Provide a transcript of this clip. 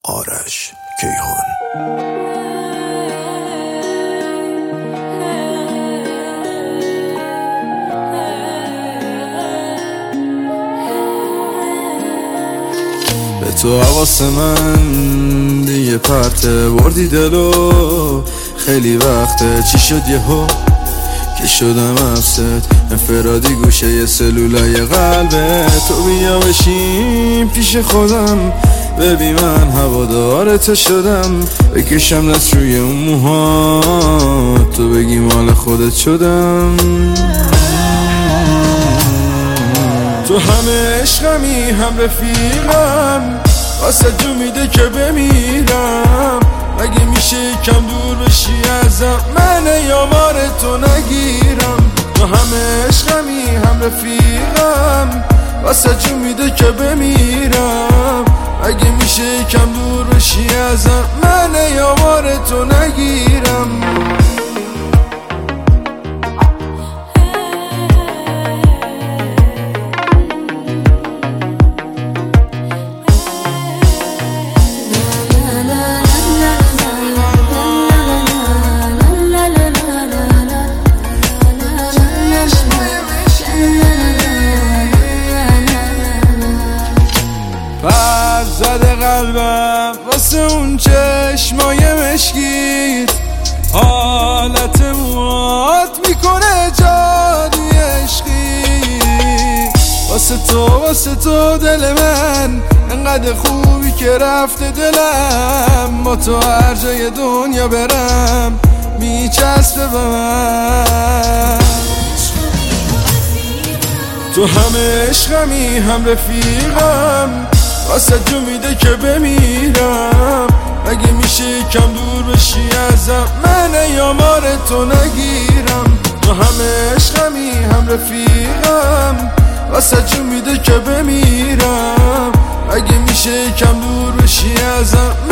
آرش کیهان. به تو حواس من دیگه پرته بردی دلو، خیلی وقته چی شد یهو که شدم افست انفرادی گوشه یه سلولای قلبه. تو بیا بشیم پیش خودم، ببین من هوادار تو شدم، بکشم دست روی اون موها، تو بگی مال خودت شدم. تو همه عشقمی هم رفیقم، واسه جو میده که بمیرم. اگه میشه کم دور بشی ازم، من یامار تو نگیرم. تو همه عشقمی هم رفیقم، واسه جو میده که بمیرم. اگه میشه کم دور بشی ازم، من یامار تو نگیرم. زده قلبم واسه اون چشمای مشکیت، حالت موات میکنه جادوی عشقی. واسه تو دل من انقدر خوبی که رفته دلم، با تو هر جای دنیا برم میچسبه به من. تو همه عشقمی هم رفیقم، واسه جو میده که بمیرم. اگه میشه کم دور بشی ازم، من یامار تو نگیرم. تو همه عشقمی هم رفیقم، واسه جو میده که بمیرم. اگه میشه کم دور بشی ازم،